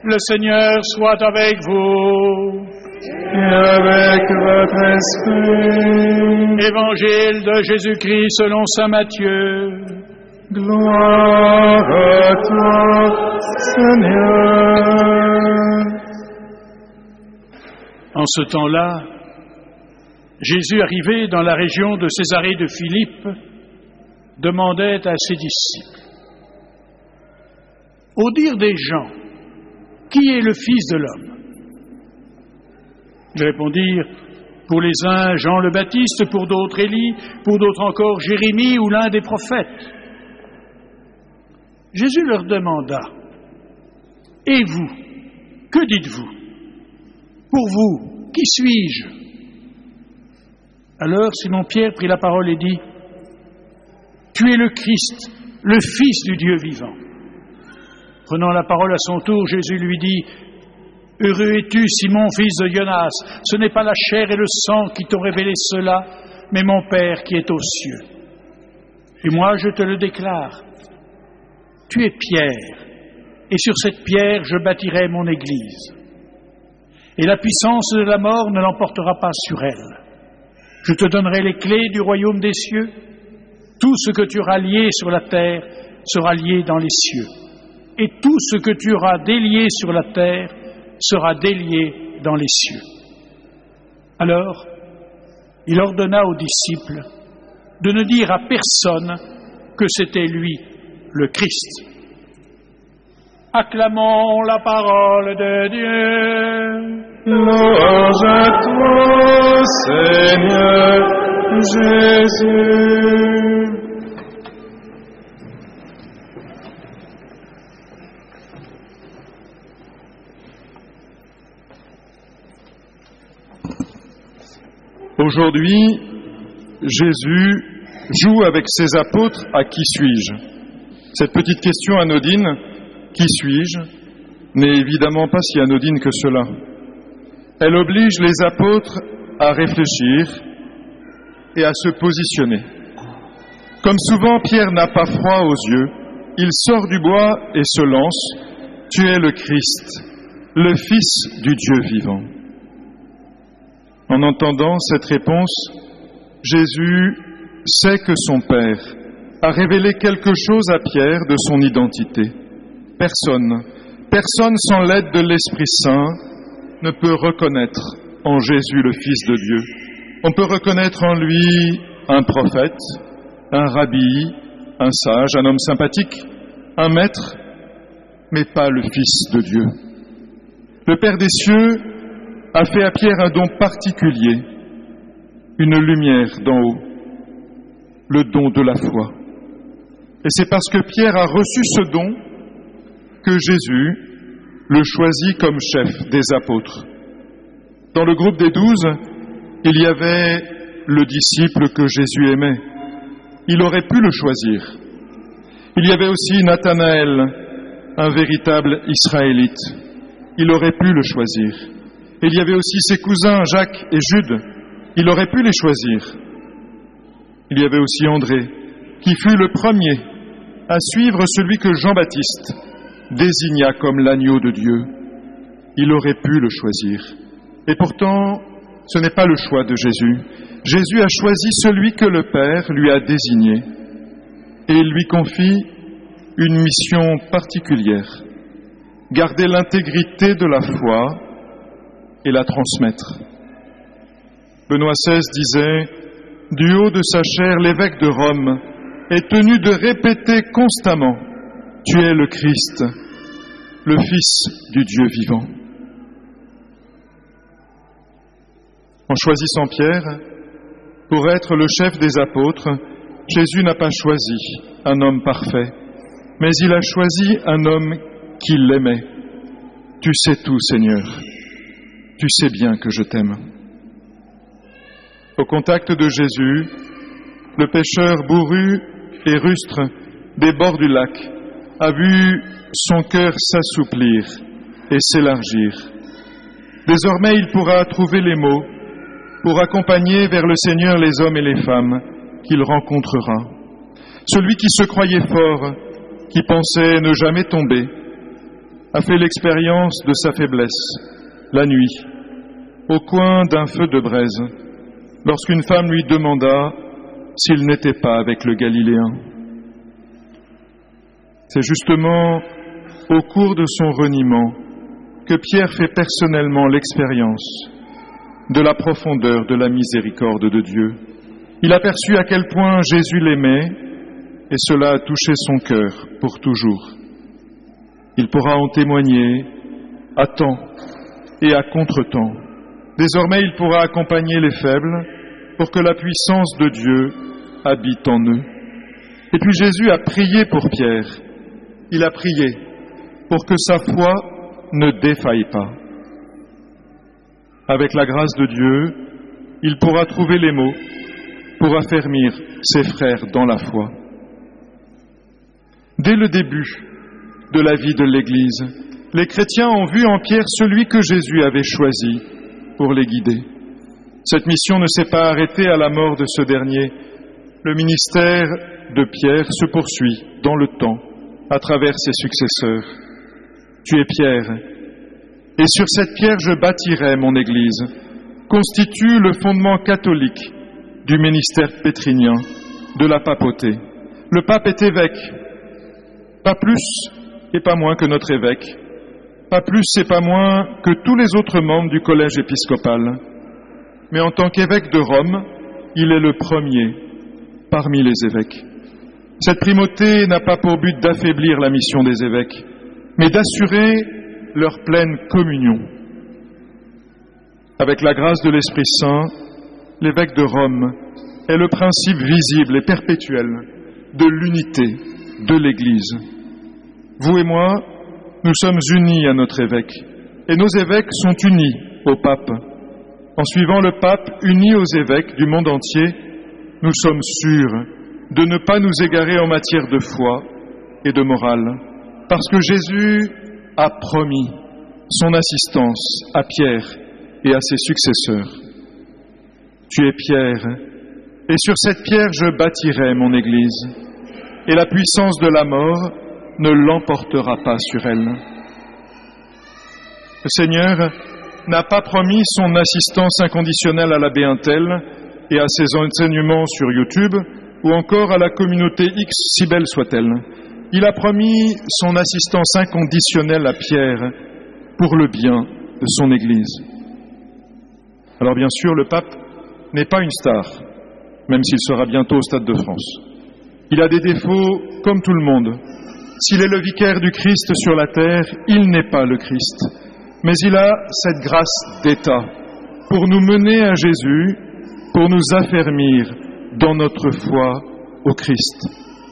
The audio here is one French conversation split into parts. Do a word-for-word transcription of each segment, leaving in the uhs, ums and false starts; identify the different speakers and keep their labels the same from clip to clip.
Speaker 1: Le Seigneur soit avec vous.
Speaker 2: Et avec votre esprit.
Speaker 1: Évangile de Jésus-Christ selon saint Matthieu.
Speaker 2: Gloire à toi, Seigneur.
Speaker 1: En ce temps-là, Jésus, arrivé dans la région de Césarée de Philippe, demandait à ses disciples: « Au dire des gens, qui est le Fils de l'homme ?» Ils répondirent: « Pour les uns, Jean le Baptiste, pour d'autres, Élie, pour d'autres encore, Jérémie ou l'un des prophètes. » Jésus leur demanda: « Et vous, que dites-vous? Pour vous, qui suis-je » Alors Simon-Pierre prit la parole et dit: « Tu es le Christ, le Fils du Dieu vivant. » Prenant la parole à son tour, Jésus lui dit: « Heureux es-tu, Simon, fils de Jonas, ce n'est pas la chair et le sang qui t'ont révélé cela, mais mon Père qui est aux cieux. Et moi, je te le déclare, tu es Pierre, et sur cette pierre, je bâtirai mon Église. Et la puissance de la mort ne l'emportera pas sur elle. Je te donnerai les clés du royaume des cieux. Tout ce que tu auras lié sur la terre sera lié dans les cieux. Et tout ce que tu auras délié sur la terre sera délié dans les cieux. » Alors, il ordonna aux disciples de ne dire à personne que c'était lui, le Christ. Acclamons la parole de Dieu.
Speaker 2: Louange à toi, Seigneur Jésus. Aujourd'hui, Jésus joue avec ses apôtres à qui suis-je ? Cette petite question anodine, qui suis-je, n'est évidemment pas si anodine que cela. Elle oblige les apôtres à réfléchir et à se positionner. Comme souvent, Pierre n'a pas froid aux yeux, il sort du bois et se lance: « Tu es le Christ, le Fils du Dieu vivant. » En entendant cette réponse, Jésus sait que son Père a révélé quelque chose à Pierre de son identité. Personne, personne sans l'aide de l'Esprit Saint ne peut reconnaître en Jésus le Fils de Dieu. On peut reconnaître en lui un prophète, un rabbi, un sage, un homme sympathique, un maître, mais pas le Fils de Dieu. Le Père des cieux a fait à Pierre un don particulier, une lumière d'en haut, le don de la foi. Et c'est parce que Pierre a reçu ce don que Jésus le choisit comme chef des apôtres. Dans le groupe des douze, il y avait le disciple que Jésus aimait. Il aurait pu le choisir. Il y avait aussi Nathanaël, un véritable Israélite. Il aurait pu le choisir. Il y avait aussi ses cousins Jacques et Jude. Il aurait pu les choisir. Il y avait aussi André, qui fut le premier à suivre celui que Jean-Baptiste désigna comme l'agneau de Dieu. Il aurait pu le choisir. Et pourtant, ce n'est pas le choix de Jésus. Jésus a choisi celui que le Père lui a désigné. Et il lui confie une mission particulière: garder l'intégrité de la foi et la transmettre. Benoît seize disait: « Du haut de sa chair, l'évêque de Rome est tenu de répéter constamment: Tu es le Christ, le Fils du Dieu vivant. » En choisissant Pierre pour être le chef des apôtres, Jésus n'a pas choisi un homme parfait, mais il a choisi un homme qui l'aimait. Tu sais tout, Seigneur. Tu sais bien que je t'aime. Au contact de Jésus, le pêcheur bourru et rustre des bords du lac a vu son cœur s'assouplir et s'élargir. Désormais, il pourra trouver les mots pour accompagner vers le Seigneur les hommes et les femmes qu'il rencontrera. Celui qui se croyait fort, qui pensait ne jamais tomber, a fait l'expérience de sa faiblesse, la nuit, au coin d'un feu de braise, lorsqu'une femme lui demanda s'il n'était pas avec le Galiléen. C'est justement au cours de son reniement que Pierre fait personnellement l'expérience de la profondeur de la miséricorde de Dieu. Il aperçut à quel point Jésus l'aimait et cela a touché son cœur pour toujours. Il pourra en témoigner à temps et à contre-temps. Désormais, il pourra accompagner les faibles pour que la puissance de Dieu habite en eux. Et puis Jésus a prié pour Pierre. Il a prié pour que sa foi ne défaille pas. Avec la grâce de Dieu, il pourra trouver les mots pour affermir ses frères dans la foi. Dès le début de la vie de l'Église, les chrétiens ont vu en Pierre celui que Jésus avait choisi pour les guider. Cette mission ne s'est pas arrêtée à la mort de ce dernier. Le ministère de Pierre se poursuit dans le temps à travers ses successeurs. Tu es Pierre, et sur cette pierre je bâtirai mon Église, constitue le fondement catholique du ministère pétrinien, de la papauté. Le pape est évêque, pas plus et pas moins que notre évêque, pas plus et pas moins que tous les autres membres du collège épiscopal. Mais en tant qu'évêque de Rome, il est le premier parmi les évêques. Cette primauté n'a pas pour but d'affaiblir la mission des évêques, mais d'assurer leur pleine communion. Avec la grâce de l'Esprit Saint, l'évêque de Rome est le principe visible et perpétuel de l'unité de l'Église. Vous et moi, nous sommes unis à notre évêque, et nos évêques sont unis au pape. En suivant le pape uni aux évêques du monde entier, nous sommes sûrs de ne pas nous égarer en matière de foi et de morale, parce que Jésus a promis son assistance à Pierre et à ses successeurs. Tu es Pierre, et sur cette pierre je bâtirai mon Église, et la puissance de la mort ne l'emportera pas sur elle. Le Seigneur n'a pas promis son assistance inconditionnelle à l'abbé Untel et à ses enseignements sur YouTube, ou encore à la communauté X, si belle soit-elle. Il a promis son assistance inconditionnelle à Pierre pour le bien de son Église. Alors bien sûr, le pape n'est pas une star, même s'il sera bientôt au Stade de France. Il a des défauts comme tout le monde. S'il est le vicaire du Christ sur la terre, il n'est pas le Christ. Mais il a cette grâce d'État pour nous mener à Jésus, pour nous affermir dans notre foi au Christ.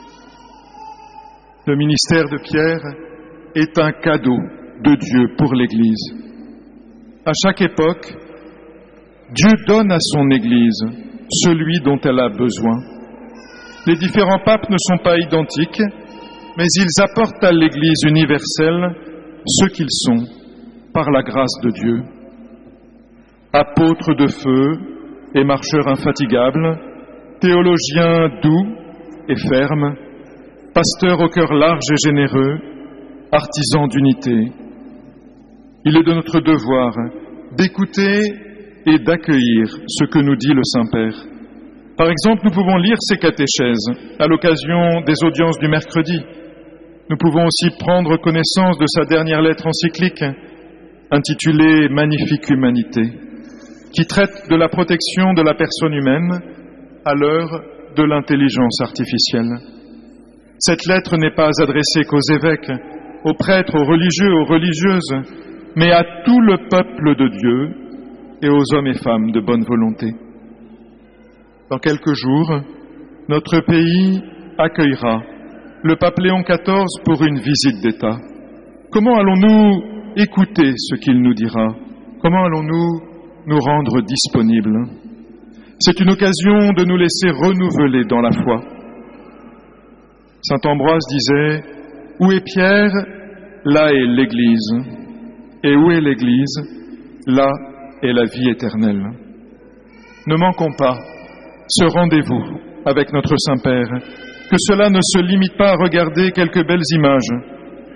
Speaker 2: Le ministère de Pierre est un cadeau de Dieu pour l'Église. À chaque époque, Dieu donne à son Église celui dont elle a besoin. Les différents papes ne sont pas identiques, mais ils apportent à l'Église universelle ce qu'ils sont par la grâce de Dieu. Apôtres de feu et marcheurs infatigables, théologiens doux et fermes, pasteurs au cœur large et généreux, artisans d'unité. Il est de notre devoir d'écouter et d'accueillir ce que nous dit le Saint-Père. Par exemple, nous pouvons lire ses catéchèses à l'occasion des audiences du mercredi. Nous pouvons aussi prendre connaissance de sa dernière lettre encyclique, intitulée « Magnifique humanité », qui traite de la protection de la personne humaine à l'heure de l'intelligence artificielle. Cette lettre n'est pas adressée qu'aux évêques, aux prêtres, aux religieux, aux religieuses, mais à tout le peuple de Dieu et aux hommes et femmes de bonne volonté. Dans quelques jours, notre pays accueillera le pape Léon quatorze pour une visite d'État. Comment allons-nous écouter ce qu'il nous dira? Comment allons-nous nous rendre disponibles? C'est une occasion de nous laisser renouveler dans la foi. Saint Ambroise disait « Où est Pierre? Là est l'Église. Et où est l'Église? Là est la vie éternelle. » Ne manquons pas ce rendez-vous avec notre Saint-Père, que cela ne se limite pas à regarder quelques belles images,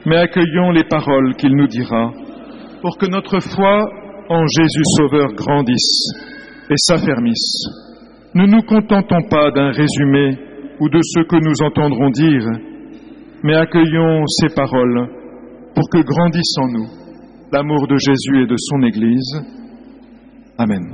Speaker 2: mais accueillons les paroles qu'il nous dira pour que notre foi en Jésus Sauveur grandisse et s'affermisse. Ne nous contentons pas d'un résumé ou de ce que nous entendrons dire, mais accueillons ces paroles pour que grandisse en nous l'amour de Jésus et de son Église. Amen.